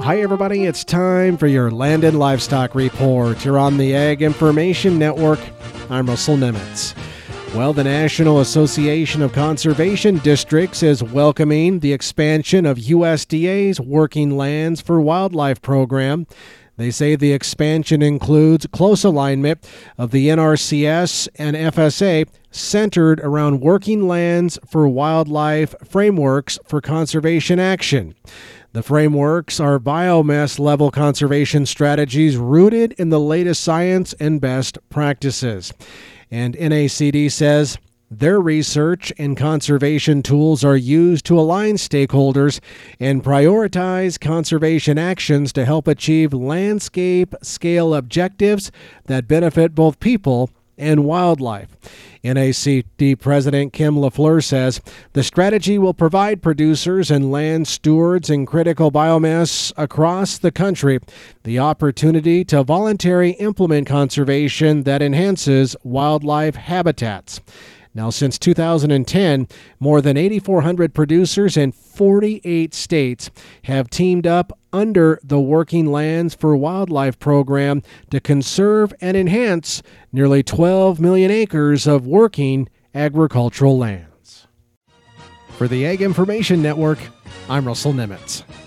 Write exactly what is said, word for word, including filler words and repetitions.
Hi, everybody. It's time for your Land and Livestock Report. You're on the Ag Information Network. I'm Russell Nemitz. Well, the National Association of Conservation Districts is welcoming the expansion of U S D A's Working Lands for Wildlife program. They say the expansion includes close alignment of the N R C S and F S A centered around working lands for wildlife frameworks for conservation action. The frameworks are biomass-level conservation strategies rooted in the latest science and best practices. And N A C D says their research and conservation tools are used to align stakeholders and prioritize conservation actions to help achieve landscape-scale objectives that benefit both people and wildlife. N A C D President Kim LaFleur says the strategy will provide producers and land stewards in critical biomass across the country the opportunity to voluntarily implement conservation that enhances wildlife habitats. Now, since two thousand ten, more than eight thousand four hundred producers in forty-eight states have teamed up under the Working Lands for Wildlife program to conserve and enhance nearly twelve million acres of working agricultural lands. For the Ag Information Network, I'm Russell Nemitz.